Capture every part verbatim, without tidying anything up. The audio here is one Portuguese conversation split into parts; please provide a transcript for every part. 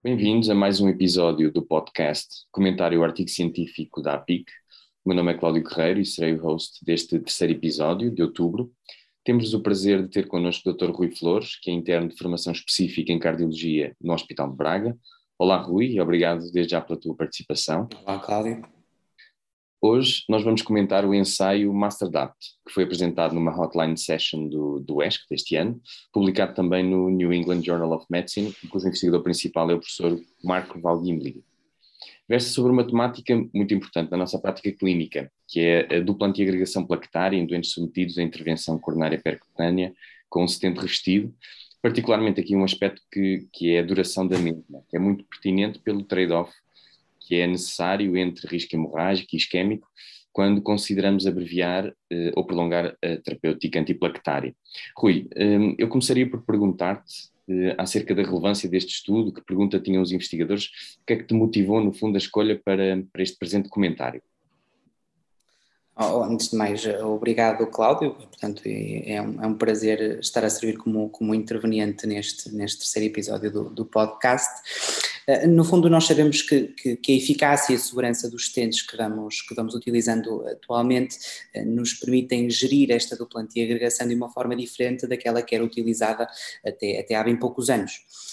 Bem-vindos a mais um episódio do podcast Comentário ao Artigo Científico da A P I C. O meu nome é Cláudio Guerreiro e serei o host deste terceiro episódio de outubro. Temos o prazer de ter connosco o doutor Rui Flores, que é interno de formação específica em Cardiologia no Hospital de Braga. Olá, Rui, e obrigado desde já pela tua participação. Olá, Cláudio. Hoje nós vamos comentar o ensaio MasterDapt, que foi apresentado numa hotline session do, do E S C deste ano, publicado também no New England Journal of Medicine, e cujo investigador principal é o professor Marco Valdimli. Versa sobre uma temática muito importante na nossa prática clínica, que é a dupla antiagregação plaquetária em doentes submetidos à intervenção coronária percutânea com um stent revestido, particularmente aqui um aspecto que, que é a duração da mesma, que é muito pertinente pelo trade-off que é necessário entre risco hemorrágico e isquémico quando consideramos abreviar eh, ou prolongar a terapêutica antiplaquetária. Rui, eh, eu começaria por perguntar-te eh, acerca da relevância deste estudo, que pergunta tinham os investigadores, o que é que te motivou, no fundo, a escolha para, para este presente comentário? Oh, antes de mais, obrigado, Cláudio. Portanto, é um, é um prazer estar a servir como, como interveniente neste, neste terceiro episódio do, do podcast. No fundo, nós sabemos que, que, que a eficácia e a segurança dos stents que vamos, que vamos utilizando atualmente nos permitem gerir esta dupla antiagregação de uma forma diferente daquela que era utilizada até, até há bem poucos anos.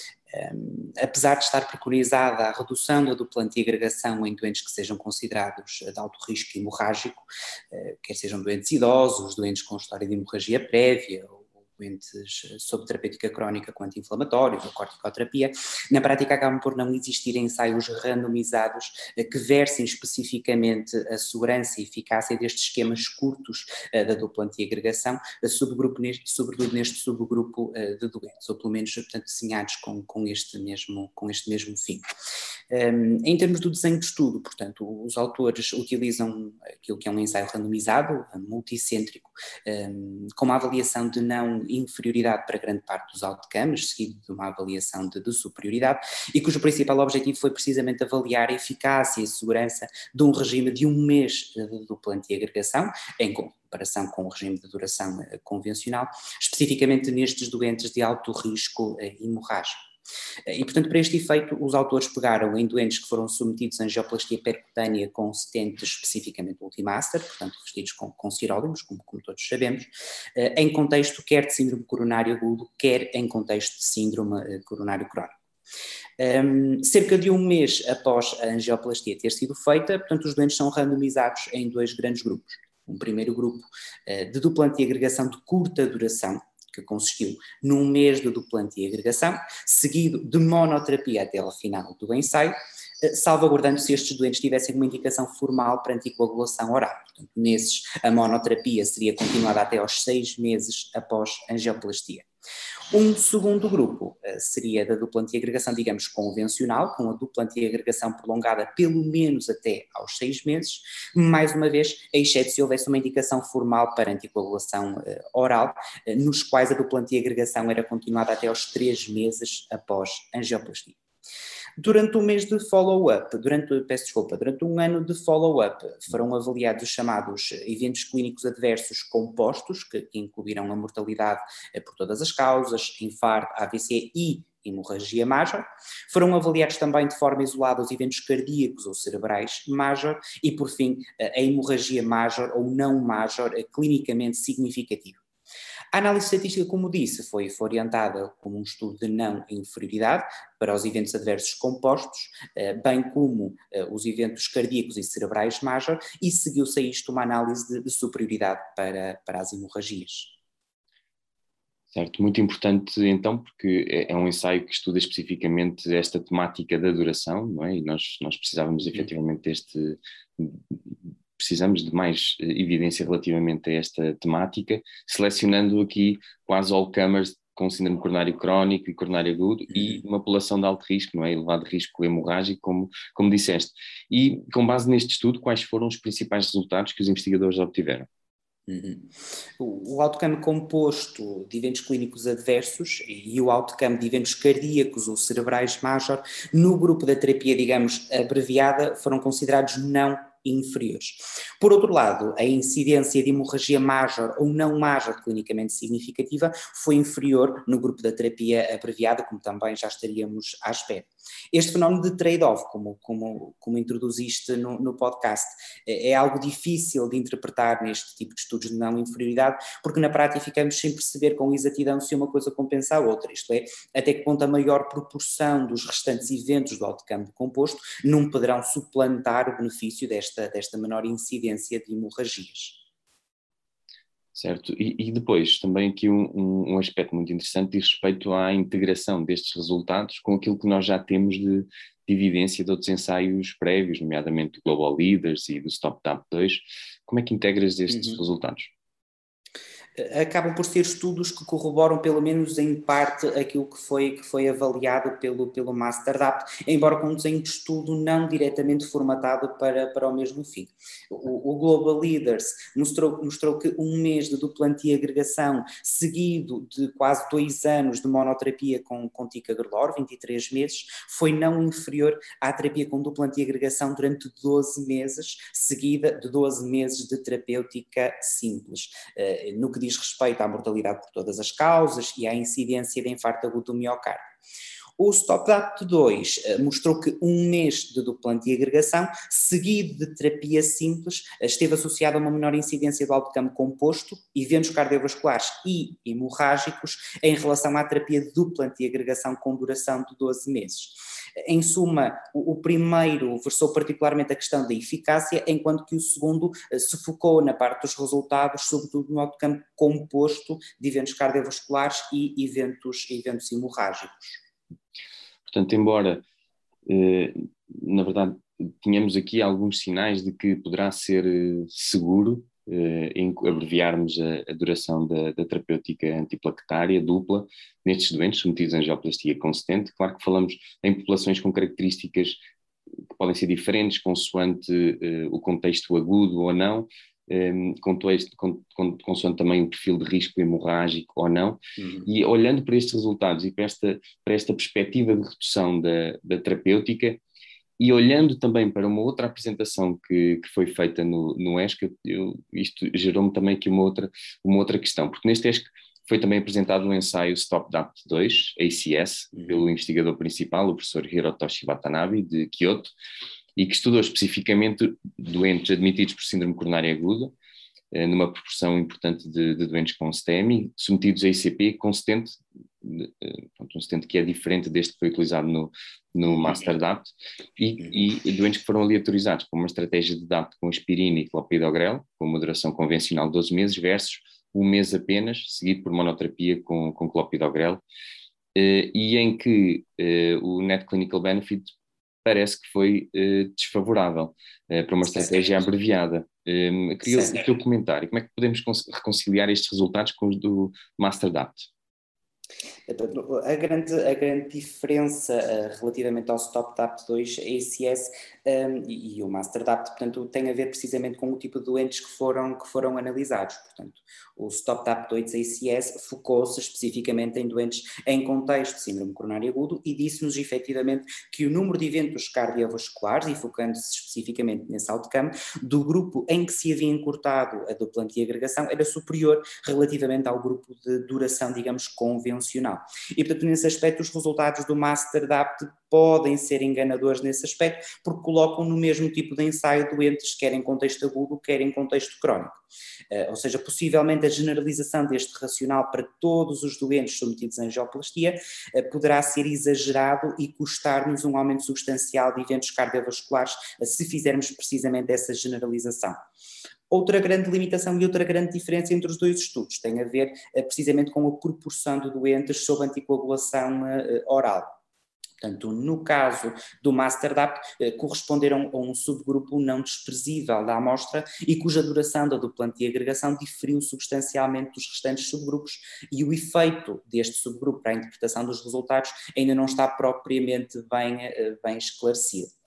Um, apesar de estar preconizada a redução da dupla antiagregação em doentes que sejam considerados de alto risco hemorrágico, uh, quer sejam doentes idosos, doentes com história de hemorragia prévia, ou doentes sob terapêutica crónica com anti-inflamatórios ou corticoterapia, na prática acabam por não existir ensaios randomizados uh, que versem especificamente a segurança e eficácia destes esquemas curtos uh, da dupla antiagregação, uh, subgrupo neste, sobretudo neste subgrupo uh, de doentes, ou pelo menos, portanto, desenhados com, com, este mesmo, com este mesmo fim. Um, em termos do desenho de estudo, portanto, os autores utilizam aquilo que é um ensaio randomizado, multicêntrico, um, com uma avaliação de não inferioridade para grande parte dos outcomes, seguido de uma avaliação de, de superioridade, e cujo principal objetivo foi precisamente avaliar a eficácia e a segurança de um regime de um mês de dupla antiagregação, em comparação com o regime de duração convencional, especificamente nestes doentes de alto risco hemorrágico. E, portanto, para este efeito, os autores pegaram em doentes que foram submetidos a angioplastia percutânea com stents especificamente Ultimaster, portanto, revestidos com, com cirólimos, como, como todos sabemos, em contexto quer de síndrome coronário agudo, quer em contexto de síndrome coronário crónico. Um, cerca de um mês após a angioplastia ter sido feita, portanto, os doentes são randomizados em dois grandes grupos. Um primeiro grupo uh, de dupla antiagregação de curta duração, que consistiu num mês de dupla antiagregação, seguido de monoterapia até ao final do ensaio, salvaguardando se estes doentes tivessem uma indicação formal para anticoagulação oral. Portanto, nesses, a monoterapia seria continuada até aos seis meses após angioplastia. Um segundo grupo uh, seria da dupla antiagregação, digamos, convencional, com a dupla antiagregação prolongada pelo menos até aos seis meses, mais uma vez, exceto se houvesse uma indicação formal para anticoagulação uh, oral, uh, nos quais a dupla antiagregação era continuada até aos três meses após angioplastia. Durante um mês de follow-up, durante, peço desculpa, durante um ano de follow-up, foram avaliados os chamados eventos clínicos adversos compostos, que, que incluíram a mortalidade eh, por todas as causas, infarto, A V C e hemorragia major. Foram avaliados também de forma isolada os eventos cardíacos ou cerebrais major e, por fim, a hemorragia major ou não major clinicamente significativa. A análise estatística, como disse, foi, foi orientada como um estudo de não inferioridade para os eventos adversos compostos, bem como os eventos cardíacos e cerebrais major, e seguiu-se a isto uma análise de, de superioridade para, para as hemorragias. Certo, muito importante então, porque é, é um ensaio que estuda especificamente esta temática da duração, não é? E nós, nós precisávamos efetivamente deste... precisamos de mais evidência relativamente a esta temática, selecionando aqui quase all-comers com síndrome coronário crónico e coronário agudo uhum. e uma população de alto risco, não é? Elevado risco hemorrágico, como, como disseste. E com base neste estudo, quais foram os principais resultados que os investigadores obtiveram? Uhum. O, o outcome composto de eventos clínicos adversos e o outcome de eventos cardíacos ou cerebrais major, no grupo da terapia, digamos, abreviada, foram considerados não inferiores. Por outro lado, a incidência de hemorragia major ou não major clinicamente significativa foi inferior no grupo da terapia abreviada, como também já estaríamos à espera. Este fenómeno de trade-off, como, como, como introduziste no, no podcast, é, é algo difícil de interpretar neste tipo de estudos de não inferioridade, porque na prática ficamos sem perceber com exatidão se uma coisa compensa a outra, isto é, até que ponto a maior proporção dos restantes eventos do outcome composto não poderão suplantar o benefício desta, desta menor incidência de hemorragias. Certo, e, e depois também aqui um, um, um aspecto muito interessante diz respeito à integração destes resultados com aquilo que nós já temos de, de evidência de outros ensaios prévios, nomeadamente do Global Leaders e do Stop D A P dois. Como é que integras estes uhum. resultados? Acabam por ser estudos que corroboram pelo menos em parte aquilo que foi, que foi avaliado pelo, pelo Master D A P, embora com um desenho de estudo não diretamente formatado para, para o mesmo fim. O, o Global Leaders mostrou, mostrou que um mês de dupla antiagregação seguido de quase dois anos de monoterapia com, com ticagrelor, vinte e três meses, foi não inferior à terapia com dupla antiagregação durante doze meses, seguida de doze meses de terapêutica simples. No que diz respeito à mortalidade por todas as causas e à incidência de infarto agudo do miocárdio. O Stop D A P dois mostrou que um mês de dupla antiagregação, seguido de terapia simples, esteve associado a uma menor incidência do outcome composto, eventos cardiovasculares e hemorrágicos, em relação à terapia de dupla antiagregação com duração de doze meses. Em suma, o, o primeiro versou particularmente a questão da eficácia, enquanto que o segundo se focou na parte dos resultados, sobretudo no outcome composto de eventos cardiovasculares e eventos, eventos hemorrágicos. Portanto, embora, eh, na verdade, tínhamos aqui alguns sinais de que poderá ser eh, seguro eh, em abreviarmos a, a duração da, da terapêutica antiplaquetária dupla nestes doentes submetidos a angioplastia consistente. Claro que falamos em populações com características que podem ser diferentes consoante eh, o contexto agudo ou não, Um, consoante, consoante também o perfil de risco hemorrágico ou não, uhum. E olhando para estes resultados e para esta, para esta perspectiva de redução da, da terapêutica e olhando também para uma outra apresentação que, que foi feita no, no E S C, eu, isto gerou-me também aqui uma outra, uma outra questão, porque neste E S C foi também apresentado um ensaio Stop D A P dois, A C S, uhum. pelo investigador principal, o professor Hirotoshi Watanabe, de Kyoto, e que estudou especificamente doentes admitidos por síndrome coronária aguda, numa proporção importante de, de doentes com S T E M I, submetidos a I C P com stent, um stent que é diferente deste que foi utilizado no, no Master D A P, e, e doentes que foram aleatorizados com uma estratégia de D A P com aspirina e clopidogrel, com uma duração convencional de doze meses, versus um mês apenas, seguido por monoterapia com, com clopidogrel, e em que o Net Clinical Benefit parece que foi uh, desfavorável uh, para uma estratégia abreviada. Um, queria certo. O teu comentário. Como é que podemos reconciliar estes resultados com os do Master D A P? A grande, a grande diferença uh, relativamente ao Stop D A P dois, A C S um, e, e o Master D A P, portanto, tem a ver precisamente com o tipo de doentes que foram, que foram analisados. Portanto, o Stop D A P dois A C S focou-se especificamente em doentes em contexto de síndrome coronário agudo e disse-nos efetivamente que o número de eventos cardiovasculares, e focando-se especificamente nesse outcome, do grupo em que se havia encurtado a dupla antiagregação era superior relativamente ao grupo de duração, digamos, convencional. E, portanto, nesse aspecto, os resultados do Master D A P podem ser enganadores nesse aspecto, porque colocam no mesmo tipo de ensaio doentes, quer em contexto agudo, quer em contexto crónico. Uh, ou seja, possivelmente a generalização deste racional para todos os doentes submetidos a angioplastia uh, poderá ser exagerado e custar-nos um aumento substancial de eventos cardiovasculares uh, se fizermos precisamente essa generalização. Outra grande limitação e outra grande diferença entre os dois estudos tem a ver uh, precisamente com a proporção de doentes sob anticoagulação uh, oral. Portanto, no caso do Master D A P, eh, corresponderam a um subgrupo não desprezível da amostra e cuja duração da dupla antiagregação diferiu substancialmente dos restantes subgrupos, e o efeito deste subgrupo para a interpretação dos resultados ainda não está propriamente bem, eh, bem esclarecido.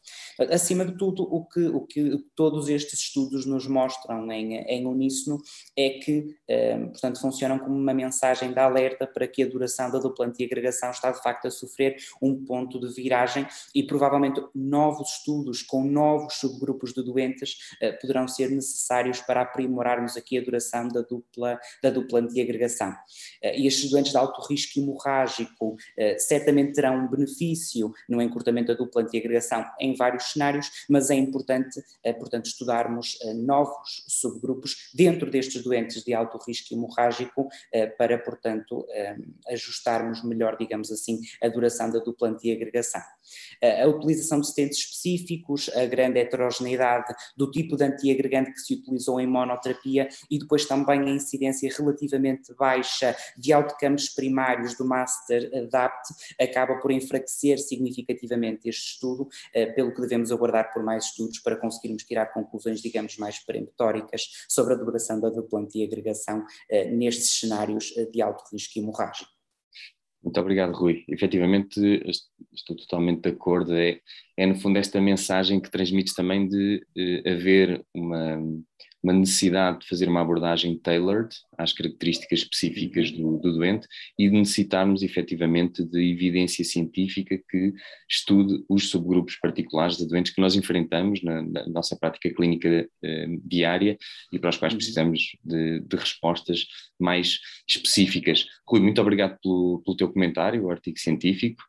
Acima de tudo, o que, o que todos estes estudos nos mostram em, em uníssono é que, eh, portanto, funcionam como uma mensagem de alerta para que a duração da dupla antiagregação está de facto a sofrer um ponto de viragem e provavelmente novos estudos com novos subgrupos de doentes eh, poderão ser necessários para aprimorarmos aqui a duração da dupla, da dupla antiagregação. Eh, e estes doentes de alto risco hemorrágico eh, certamente terão um benefício no encurtamento da dupla antiagregação em vários cenários, mas é importante, portanto, estudarmos novos subgrupos dentro destes doentes de alto risco hemorrágico para, portanto, ajustarmos melhor, digamos assim, a duração da dupla antiagregação. A utilização de stents específicos, a grande heterogeneidade do tipo de antiagregante que se utilizou em monoterapia e depois também a incidência relativamente baixa de outcomes primários do Master Adapt acaba por enfraquecer significativamente este estudo, pelo que devemos aguardar por mais estudos para conseguirmos tirar conclusões, digamos, mais peremptóricas sobre a duração da dupla antiagregação eh, nestes cenários de alto risco hemorrágico. Muito obrigado, Rui. Efetivamente, estou totalmente de acordo. É, é no fundo esta mensagem que transmites também de eh, haver uma, uma necessidade de fazer uma abordagem tailored às características específicas do, do doente e de necessitarmos efetivamente de evidência científica que estude os subgrupos particulares de doentes que nós enfrentamos na, na nossa prática clínica eh, diária e para os quais precisamos de, de respostas mais específicas. Rui, muito obrigado pelo, pelo teu comentário, o artigo científico.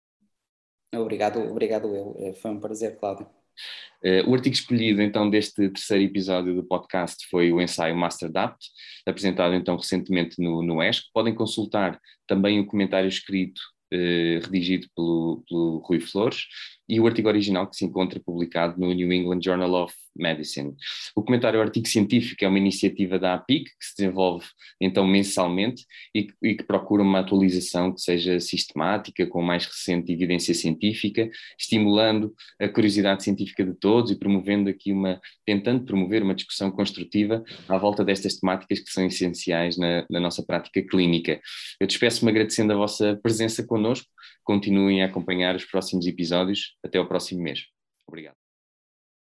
Obrigado, obrigado eu. Foi um prazer, Cláudio. Uh, o artigo escolhido então deste terceiro episódio do podcast foi o ensaio Master Adapt, apresentado então recentemente no, no E S C. Podem consultar também o comentário escrito uh, redigido pelo, pelo Rui Flores e o artigo original que se encontra publicado no New England Journal of Medicine. O comentário ao artigo científico é uma iniciativa da A P I C que se desenvolve então mensalmente e que, e que procura uma atualização que seja sistemática, com mais recente evidência científica, estimulando a curiosidade científica de todos e promovendo aqui uma, tentando promover uma discussão construtiva à volta destas temáticas que são essenciais na, na nossa prática clínica. Eu despeço-me agradecendo a vossa presença connosco, continuem a acompanhar os próximos episódios, até ao próximo mês. Obrigado.